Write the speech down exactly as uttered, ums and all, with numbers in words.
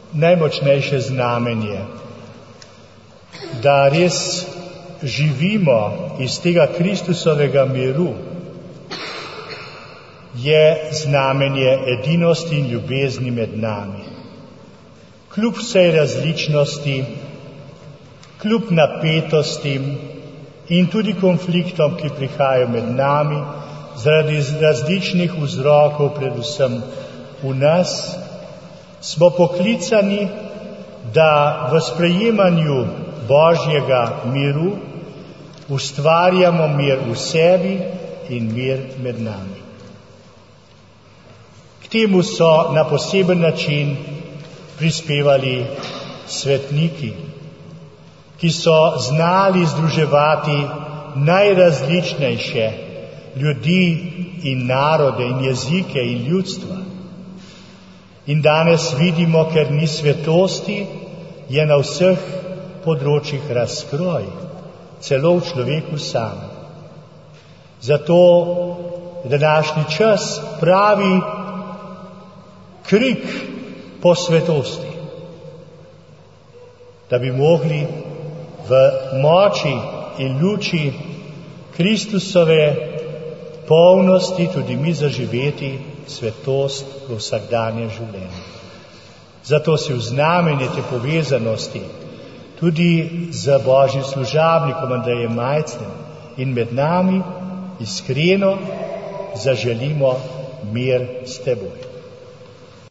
najmočnejše znamenje, da res živimo iz tega Kristusovega miru, je znamenje edinosti in ljubezni med nami. Kljub vsej različnosti, kljub napetostim in tudi konfliktom, ki prihajajo med nami, zaradi različnih vzrokov, predvsem v nas, smo poklicani, da v sprejemanju Božjega miru ustvarjamo mir v sebi in mir med nami. K temu so na poseben način prispevali svetniki, ki so znali združevati najrazličnejše ljudi in narode in jezike in ljudstva. In danes vidimo, ker ni svetosti, je na vseh področjih razkroj, celo v človeku samem. Zato današnji čas pravi krik po svetosti, da bi mogli v moči in luči Kristusove polnosti tudi mi zaživeti svetost v vsakdanjem življenju. Zato si v znamenje te povezanosti tudi z Božjim služabnikom Andrejem Majcnem in med nami iskreno zaželimo mir s teboj.